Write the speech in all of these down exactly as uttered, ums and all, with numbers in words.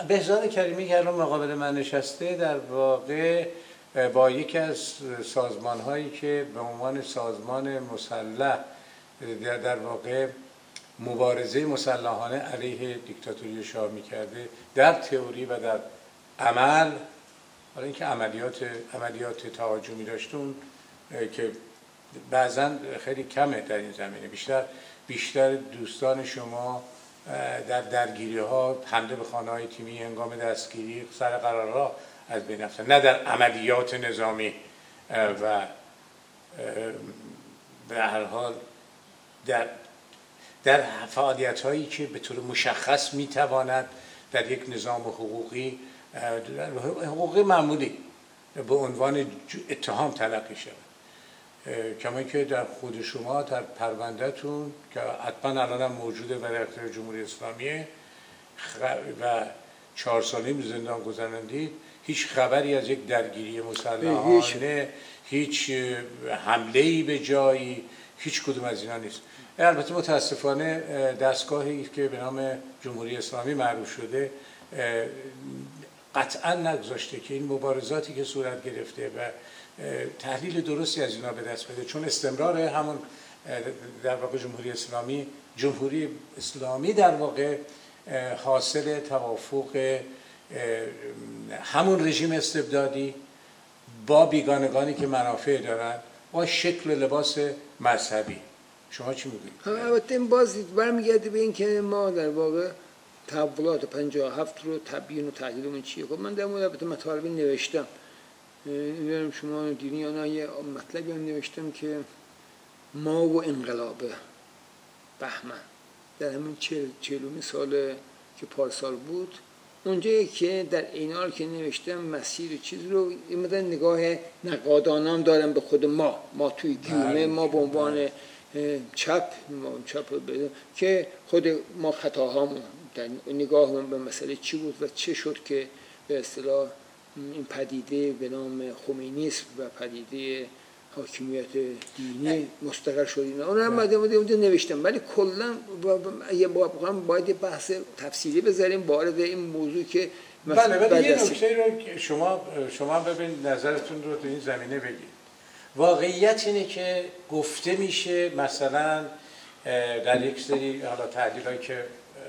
بهزاد کریمی که الان مقابل من نشسته در واقع با یکی از سازمان‌هایی که به عنوان سازمان مسلح در واقع مبارزه مسلحانه علیه دیکتاتوری شاه می‌کرده در تئوری و در عمل، حالا اینکه عملیات عملیات تهاجمی داشتون که بعضا خیلی کمه در این زمینه، بیشتر بیشتر دوستان شما در درگیری‌ها حمله به خانه‌های تیمی هنگام دستگیری سر قرارها از بین رفتن، نه در عملیات نظامی و به هر حال در در فعالیت‌هایی که به طور مشخص می‌تواند در یک نظام حقوقی حقوقی معمولی به عنوان اتهام تلقی شود. کما که در خود شما در پرونده‌تون که حتما الان هم موجوده و در اختیار جمهوری اسلامی و چهار سالی زندان گذراندید، هیچ خبری از یک درگیری مسلحانه، هیچ حمله‌ای به جایی، هیچ کدوم از اینا نیست. البته متاسفانه دستگاهی که به نام جمهوری اسلامی معروف شده قطعا نگذاشته که این مبارزاتی که صورت گرفته و تحلیل درستی از اینا به دست بده، چون استمرار همون در واقع جمهوری اسلامی جمهوری اسلامی در واقع حاصل توافق همون رژیم استبدادی با بیگانگانی که منافع دارن با شکل لباس مذهبی. شما چی میگید؟ البته این باز برمیگرده به این که ما در واقع تحولات پنجاه و هفت رو تبیین و تحلیلمون چیه. خب من در مورد البته مطالبی نوشتم، می‌دونم شما دیدین یا نه، یه مطلبی هم نوشتم که ما و انقلاب بهمن در همین چهل چهلمین سال که پارسال بود، اونجایی که در این حال که نوشتم مسیر چیز رو این مدت نگاه نقادانم دارم به خود ما ما توی گیومه، ما به عنوان چپ ما چپ رو بدیم که خود ما خطاهامون در نگاهمون به مسئله چی بود و چه شد که به اصطلاح این پدیده به نام خمینیسم و پدیده حاکمیت دینی مستقر شد. اینا اون هم اونجا نوشتم، ولی کلا باید یه بحث تفصیلی بذاریم وارد این موضوع که بله. ولی یه نکته رو که شما شما ببین نظرتون رو تو این زمینه بگید. واقعیت اینه که گفته میشه مثلا در یک سری حالا تحلیلایی که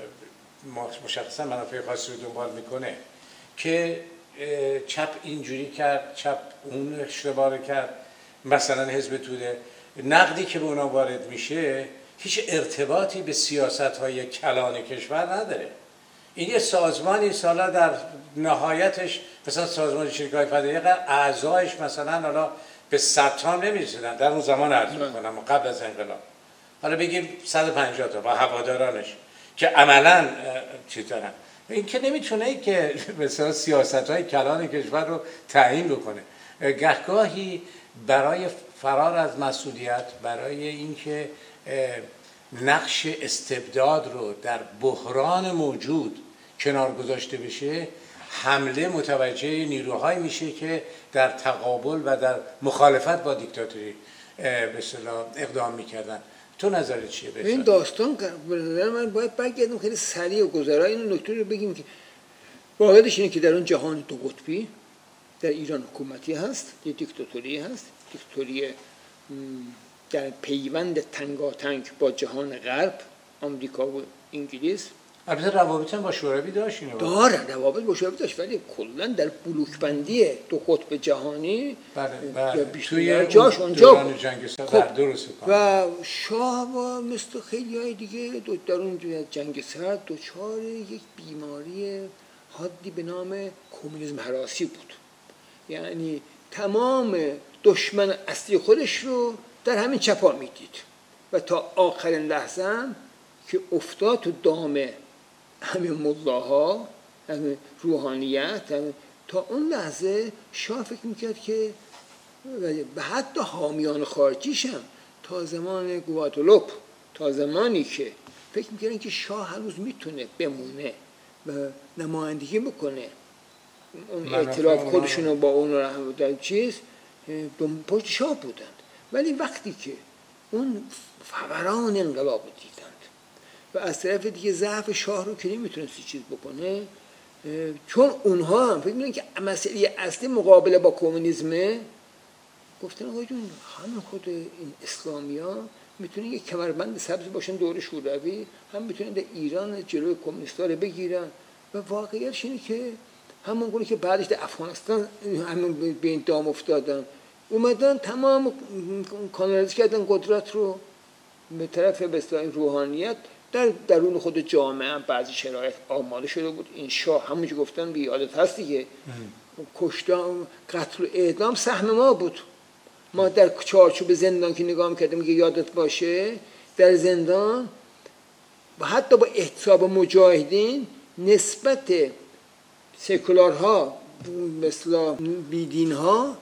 مشخصا منافع خاصی رو دنبال میکنه که چپ اینجوری کرد، چپ اون اشتباه کرد، مثلا حزب توده، نقدی که به اونا وارد میشه هیچ ارتباطی به سیاست‌های کلان کشور نداره. این یه سازمانی سالا در نهایتش مثلا سازمان شرکت‌های فدایی اعضایش مثلا حالا به صد تا نمی‌رسیدن در اون زمان، عرض می‌کنم قبل از انقلاب، حالا بگیم صد و پنجاه تا با هوادارانش که عملاً چیز دارن. این که نمیتونه که مثلا سیاست‌های کلان کشور رو تعیین بکنه. گهگاهی برای فرار از مسئولیت، برای اینکه نقش استبداد رو در بحران موجود کنار گذاشته بشه، حمله متوجه نیروهایی میشه که در تقابل و در مخالفت با دیکتاتوری به اصطلاح اقدام میکردن. تو نظرت چیه؟ این داستان به نظر من باید برگردیم خیلی سریع و گذرا این نکته رو بگیم که واقعیتش اینه که در اون جهان دو قطبی در ایران حکومتی هست، یه دیکتاتوری هست، دیکتاتوری در پیوند تنگاتنگ با جهان غرب، آمریکا و انگلیس. البته روابط هم با شوروی داشت، اینو داره روابط با شوروی داشت، ولی کلا در بلوک بندی دو قطب جهانی بله بله توی جاش اونجا دوران جنگ سرد خب درست و شاه و مثل خیلی های دیگه در اون جنگ سرد دچار یک بیماری حادی به نام کمونیسم هراسی بود. یعنی تمام دشمن اصلی خودش رو در همین چپا میدید و تا آخرین لحظه هم که افتاد تو دام همین ملاها، همین روحانیت، همین تا اون لحظه شاه فکر میکرد که به حتی حامیان خارجیش هم تا زمان گواتولوپ، تا زمانی که فکر میکردن که شاه هنوز میتونه بمونه و نمایندگی بکنه اون ائتلاف خودشون رو با اون رو در چیز پشت شاه بودند. ولی وقتی که اون فوران انقلاب رو دیدند و از طرف دیگه ضعف شاه رو که نمیتونست چیز بکنه، چون اونها هم فکر می‌کنن که مسئله اصلی مقابله با کمونیسمه، گفتن آقا جون همون خود این اسلامیا میتونه یک کمربند سبز باشن دور شوروی، هم میتونن در ایران جلوی کمونیستا رو بگیرن و واقعیتش اینه که همون گونه که بعدش در افغانستان همون به این دام افتادن، اومدن تمام کانالیزه کردن قدرت رو به طرف به اصطلاح روحانیت. در درون خود جامعه هم بعضی شرایط آماده شده بود. این شاه همونجوری گفتن بی یادت هست دیگه، کشتن قتل و اعدام سهم ما بود. ما در چارچوب زندان که نگاه می‌کردیم که یادت باشه در زندان و حتی با احتساب مجاهدین نسبت سکولارها مثلا بیدینها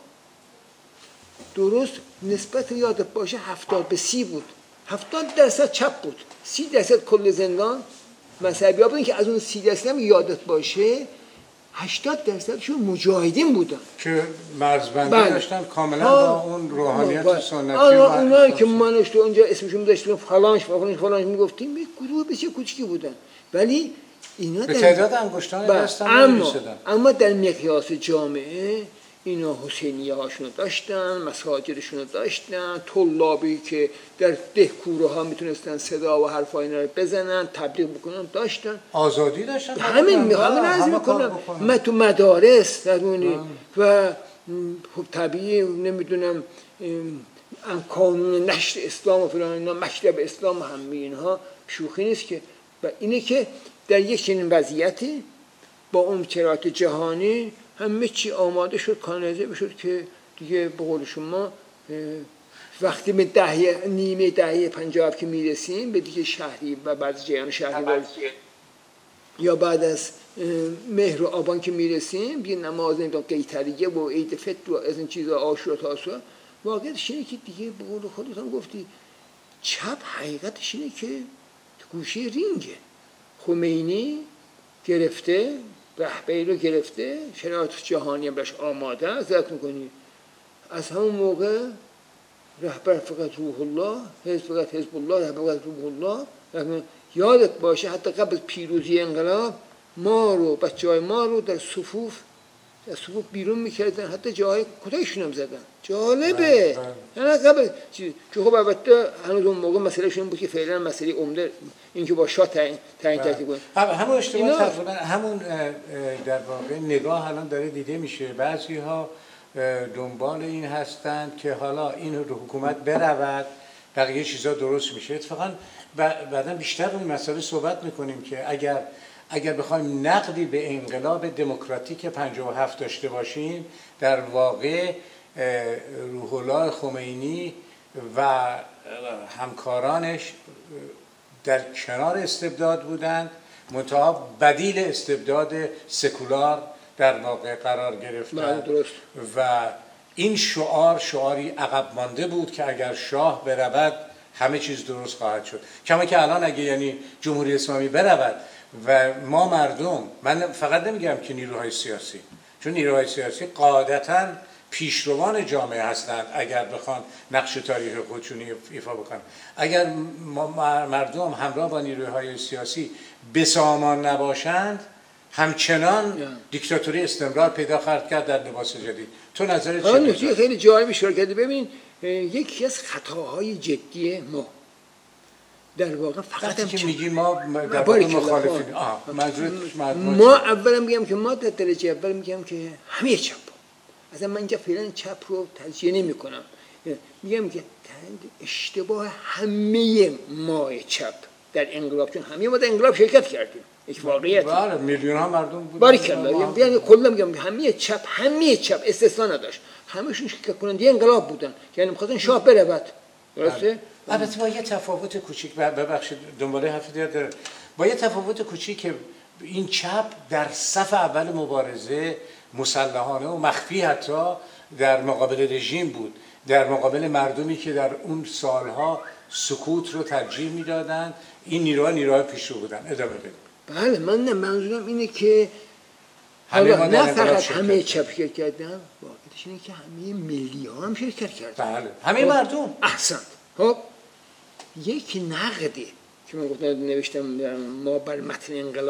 درست نسبت یادت باشه هفتاد به سی بود. هفتاد درصد چپ بود، سی درصد کل زندان مذهبی ها بودن که از اون سی درصد هم یادت باشه هشتاد درصدشون مجاهدین بودن که مرزبندی بله. داشتن کاملا با اون روحانیت بله. سنتی. آنها اونایی که منش تو اونجا اسمشون داشتیم فلانش فلانش فلانش میگفتیم یک گروه بسیار کوچیکی بودن، ولی اینا به تعداد انگشتان دستم اما اما در مقیاس جامعه اینا حسینیه هاشونو داشتن، مساجدشون رو داشتن، طلابی که در دهکوره ها میتونستن صدا و حرفای اینا رو بزنن تبلیغ بکنن داشتن، آزادی داشتن. همین میخوام عرض میکنم من تو مدارس درونی و خب طبیعی نمیدونم قانون نشر اسلام و فلان اینا مکتب اسلام همه اینها شوخی نیست که. و اینه که در یک چنین وضعیتی با اون شرایط جهانی همه چی آماده شد کانالیزه بشد که دیگه به قول شما وقتی به دهه نیمه دهه پنجاه که میرسیم به دیگه شهری و بعد از جریان شهری یا بعد از مهر و آبان که میرسیم دیگه نماز نمیدونم قیطریه و عید فطر و از این چیزا عاشورا تاسوعا واقعیتش اینه که دیگه به قول خودتون گفتی چپ حقیقتش اینه که گوشه رینگه. خمینی گرفته رهبری رو گرفته، شرایط جهانی هم بهش آماده است. ذکر میکنی از همون موقع رهبر فقط روح الله، حزب فقط حزب الله، رهبر فقط روح الله. یادت باشه حتی قبل پیروزی انقلاب ما رو بچهای ما رو در صفوف در صفوف بیرون میکردن، حتی جاهای کتایشون هم زدن. جالبه یعنی قبل چیز که خب البته هنوز اون موقع مسئله شون بود که فعلا مسئله عمده اینکه با شاه تعیین تعیین ترتیب کنه. همون اشتباه تقریبا همون در واقع نگاه الان داره دیده میشه. بعضی ها دنبال این هستند که حالا این حکومت برود بقیه چیزا درست میشه. اتفاقا بعدا بیشتر این مسئله صحبت میکنیم که اگر اگر بخوایم نقدی به انقلاب دموکراتیک پنجاه و هفت داشته باشیم در واقع روح الله خمینی و همکارانش در کنار استبداد بودند، منتها بدیل استبداد سکولار در واقع قرار گرفتند و این شعار شعاری عقب مانده بود که اگر شاه برود همه چیز درست خواهد شد. کما که الان اگه یعنی جمهوری اسلامی برود و ما مردم، من فقط نمیگم که نیروهای سیاسی، چون نیروهای سیاسی قاعدتاً پیشروان جامعه هستند اگر بخوان نقش تاریخ خودشون ایفا بکنن، اگر مردم همراه با نیروهای سیاسی بسامان نباشند همچنان دیکتاتوری استمرار پیدا خواهد کرد در لباس جدید. تو نظرت چیه؟ نکته خیلی جالبی اشاره کردی. ببین یکی از خطاهای جدی ما در واقع فقط هم که میگی ما در واقع مخالفین. ما اولا میگم که ما در درجه اول میگم که همه چپ. اصلا من اینجا فعلا چپ رو تجزیه نمی کنم، میگم که اشتباه همه ما چپ در انقلاب، چون همه ما در انقلاب شرکت کردیم، یک واقعیت. بله میلیون ها مردم بودن. باریکلا. یعنی کلا میگم همه چپ همه چپ استثنا نداشت، همه‌شون شرکت کننده انقلاب بودن، یعنی می‌خواستن شاه برود. درسته؟ البته با یه تفاوت کوچیک، ببخشید دنباله حرف دیگه، با یه تفاوت کوچیک که این چپ در صف اول مبارزه مسلحانه و مخفی حتی در مقابل رژیم بود، در مقابل مردمی که در اون سالها سکوت رو ترجیح میدادن. این نیروها نیروهای پیشرو بودن. ادامه بدید. بله من نه منظورم اینه که حالا نه فقط همه چپ شرکت کردن، واقعیتش اینه که همه ملی ها هم شرکت کردن. بله همه مردم. احسن. خب یک نقدی که من گفتم نوشتم ما بر متن انقلاب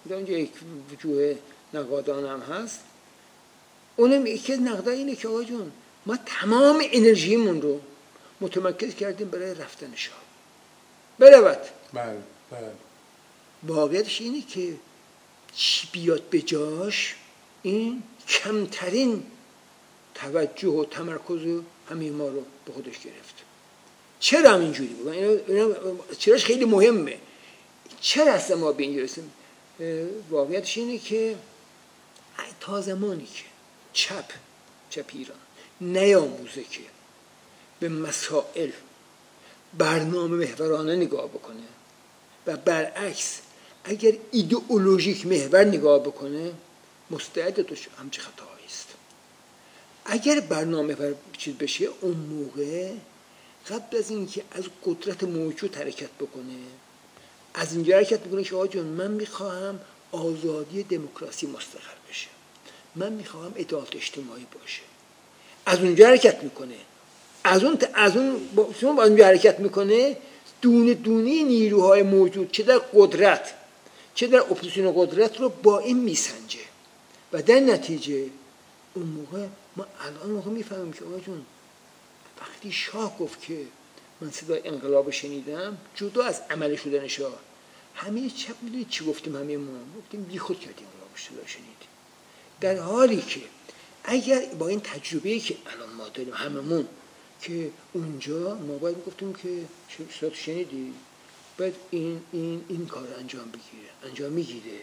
اونجا یک وجوه نقادان هم هست. اونم یکی از نقدا اینه که آقا جون ما تمام انرژیمون رو متمرکز کردیم برای رفتن شاه برود. بله بله. واقعیتش اینه که چی بیاد به جاش این کمترین توجه و تمرکز و همه ما رو به خودش گرفت. چرا هم اینجوری بود؟ اینا چراش خیلی مهمه. چرا اصلا ما به این رسیم؟ واقعیتش اینه که تا زمانی که چپ چپ ایران نیاموزه که به مسائل برنامه محورانه نگاه بکنه و برعکس اگر ایدئولوژیک محور نگاه بکنه مستعد توش همچه خطاهایی است. اگر برنامه محور چیز بشه اون موقع قبل از اینکه از قدرت موجود حرکت بکنه از اینجا حرکت بکنه که آقا جون من میخواهم آزادی دموکراسی مستقر بشه، من میخواهم عدالت اجتماعی باشه، از اونجا حرکت میکنه. از اون از اون شما با اونجا حرکت میکنه دونه دونه نیروهای موجود چه در قدرت چه در اپوزیسیون قدرت رو با این میسنجه و در نتیجه اون موقع ما الان موقع میفهمیم که آقا جون وقتی شاه گفت که من صدای انقلاب شنیدم جدا از عمل شدن شاه همه چپ میدونید چی گفتیم؟ همه ما گفتیم بی خود کردیم انقلاب صدا شنیدیم، در حالی که اگر با این تجربه‌ای که الان ما داریم هممون که اونجا ما باید میگفتیم که صدا شنیدی باید این این این کار انجام بگیره انجام میگیره.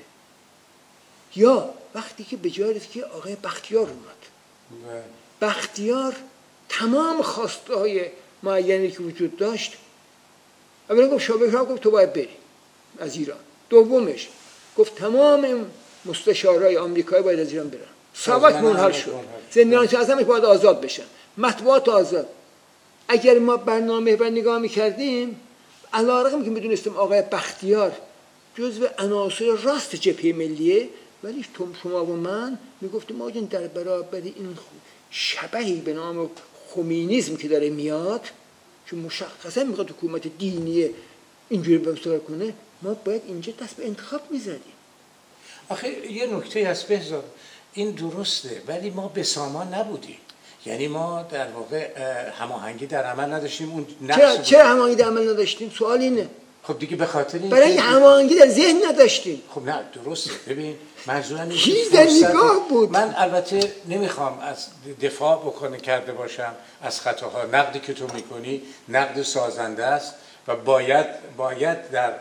یا وقتی که به جای که آقای بختیار اومد بختیار تمام خواستهای معینی که وجود داشت اولا گفت شاه شاه گفت تو باید بری از ایران. دومش گفت تمام مستشارای آمریکایی باید از ایران برن. ثابت منحل شد. زندانیان اعظمش باید آزاد بشن. مطبوعات آزاد. اگر ما برنامه بر نگاه می‌کردیم علی‌رغم که می‌دونستیم آقای بختیار جزو عناصر راست جبهه ملیه ولی شما و من میگفتیم آقا در برابر این شبحی به نام خمینیسم که داره میاد که مشخصا میخواد حکومت دینی اینجوری بسازه کنه ما باید اینجا دست به انتخاب میزدیم. آخه یه نکته هست بهزاد این درسته ولی ما به سامان نبودیم. یعنی ما در واقع هماهنگی در عمل نداشتیم. اون چرا چرا هماهنگی در عمل نداشتیم؟ سوال اینه. خب دیگه به خاطر این برای هماهنگی در ذهن نداشتیم. خب نه درسته. ببین منظورم اینه در نگاه بود. من البته نمیخوام از دفاع بکنه کرده باشم از خطاها. نقدی که تو میکنی نقد سازنده است و باید باید در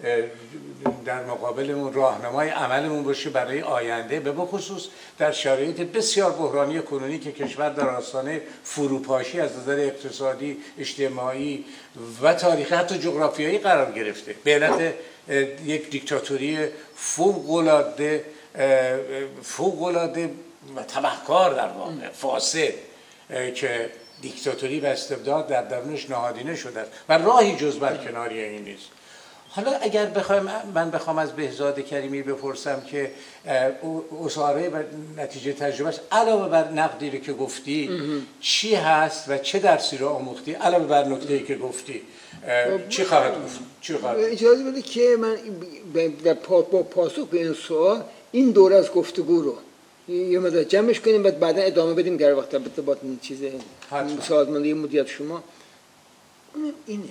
در مقابلمون راهنمای عملمون باشه برای آینده، به خصوص در شرایط بسیار بحرانی کنونی که کشور در آستانه فروپاشی از نظر اقتصادی، اجتماعی و تاریخی حتی جغرافیایی قرار گرفته به علت یک دیکتاتوری فوق‌العاده فوق‌العاده و تبهکار در واقع فاسد که دیکتاتوری و استبداد در درونش نهادینه شده است و راهی جز برکناری این نیست. حالا اگر بخوایم من بخوام از بهزاد کریمی بپرسم که اساره و نتیجه تجربهش علاوه بر نقدی که گفتی چی هست و چه درسی رو آموختی علاوه بر نکته‌ای که گفتی چی خواهد گفت؟ چی خواهد گفت؟ اجازه بده که من در پاسخ به این سوال این دوره از گفتگو رو یه مدت جمعش کنیم بعد بعدا ادامه بدیم در وقت با این چیز سازماندهی مدیریت شما. اونم اینه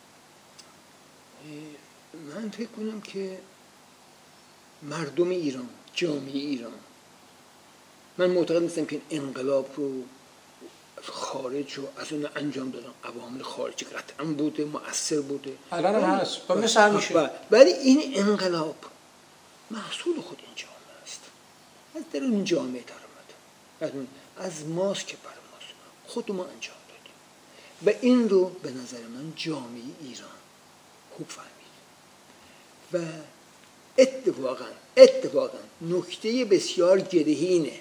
من فکر کنم که مردم ایران جامعه ایران من معتقد نیستم که این انقلاب رو خارج رو از اون انجام دادن عوامل خارجی قطعا بوده مؤثر بوده الان هم هست با مثل همیشه ولی این انقلاب محصول خود این جامعه است از درون این جامعه در اومده از ماست که بر ماست خود ما انجام دادیم و این رو به نظر من جامعه ایران خوب فهمید و اتفاقا اتفاقا نکته بسیار گرهینه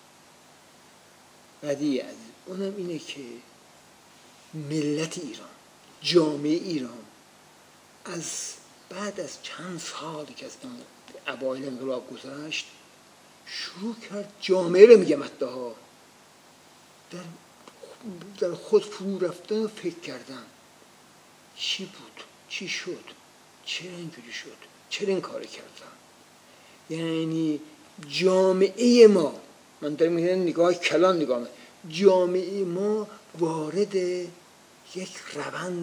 بدی از اونم اینه که ملت ایران جامعه ایران از بعد از چند سالی که از اوایل انقلاب گذشت شروع کرد جامعه رو میگم حتی ها در, در خود فرو رفتن و فکر کردن چی بود چی شد چرا اینجوری شد چرا این کار کردم یعنی جامعه ما، من دارم میگم نگاه کلان نگاه میکنم، جامعه ما وارد یک روند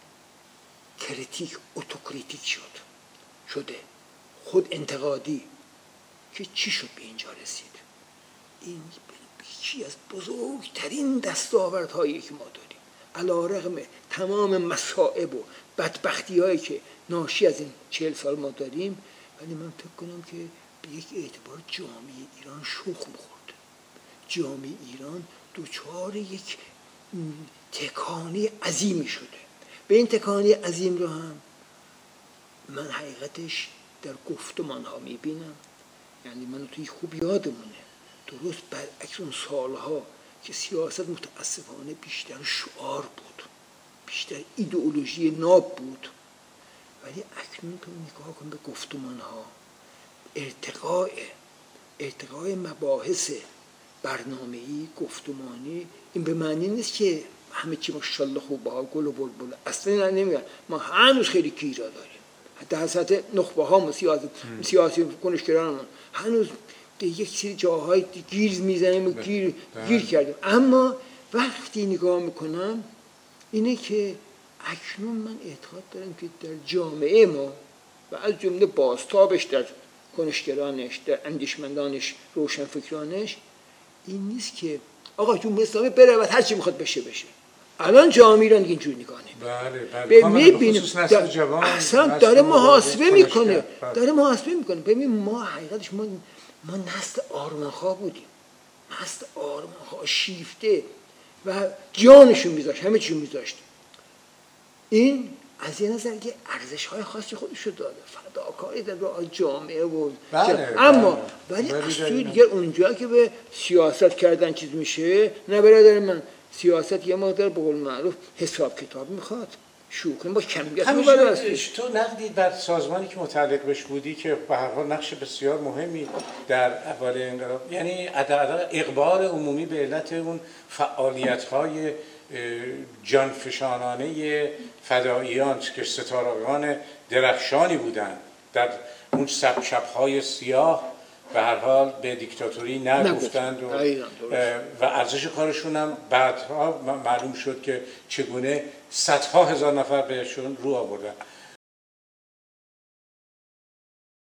کریتیک اتوکریتیک شد شده خود انتقادی که چی شد به اینجا رسید. این یکی از بزرگترین دستاوردهایی که ما داریم، علی‌رغم تمام مصائب و بدبختی هایی که ناشی از این چهل سال ما داریم، ولی من فکر کنم که به یک اعتبار جامعه ایران شوخ می‌خورد. جامعه ایران دوچار یک تکانی عظیمی شده. به این تکانی عظیم رو هم من حقیقتش در گفتمان ها میبینم. یعنی من توی خوب یادمونه، درست برعکس اون سالها که سیاست متاسفانه بیشتر شعار بود، بیشتر ایدئولوژی ناب بود، ولی اکنون تو نگاه کن به گفتمان ها، ارتقاء ارتقاء مباحث برنامه‌ای گفتمانی، این به معنی نیست که همه چی ماشاءالله خوبه ها گل و بلبل، اصلا نمیگن. ما هنوز خیلی گیرا داریم، حتی در سطح نخبه ها و سیاسی سیاسی کنشگران هنوز یک سری جاهای گیر میزنیم و گیر گیر کردیم. اما وقتی نگاه میکنم اینه که اکنون من اعتقاد دارم که در جامعه ما و از جمله بازتابش در کنشگرانش، در اندیشمندانش، روشنفکرانش، این نیست که آقا جمهوری اسلامی بره و هر چی میخواد بشه بشه. الان جامعه ایران دیگه اینجوری نگاه نمیکنه. بله بله. میبینیم اصلا داره محاسبه میکنه، داره محاسبه میکنه. ببین ما حقیقتش ما ما نسل آرمانخواه بودیم، نسل آرمانخواه شیفته و جانشون میذاشت، همه چیشون میذاشت. این از یه نظر که ارزش های خاصی خودشو داره، فداکاری در راه جامعه بود. بله اما بله. ولی از توی دیگر اونجا که به سیاست کردن چیز میشه، نه برادر من، سیاست یه مقدار به قول معروف حساب کتاب میخواد، شوخی با کمیت همیشه تو نقدی بر سازمانی که متعلق بهش بودی که به هر حال نقش بسیار مهمی در اول انقلاب، یعنی اقبال عمومی به علت اون فعالیت‌های جانفشانانه فداییان که ستارگان درخشانی بودند در اون شب‌های سیاه، به هر حال به دیکتاتوری نگفتند و, و ارزش کارشون هم بعدها معلوم شد که چگونه صدها هزار نفر بهشون رو آوردن.